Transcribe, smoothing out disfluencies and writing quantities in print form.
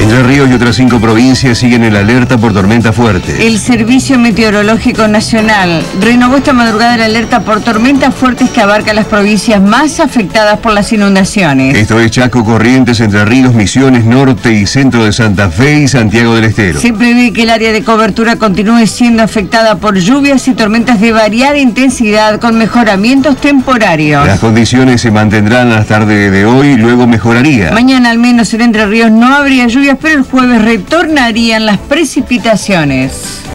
Entre Ríos y otras 5 provincias siguen en alerta por tormenta fuerte. El Servicio Meteorológico Nacional renovó esta madrugada la alerta por tormentas fuertes que abarca las provincias más afectadas por las inundaciones. Esto es Chaco, Corrientes, Entre Ríos, Misiones, Norte y Centro de Santa Fe y Santiago del Estero. Se prevé que el área de cobertura continúe siendo afectada por lluvias y tormentas de variada intensidad con mejoramientos temporarios. Las condiciones se mantendrán a la tarde de hoy, luego mejoraría. Mañana al menos en Entre Ríos no habría lluvias, pero el jueves retornarían las precipitaciones.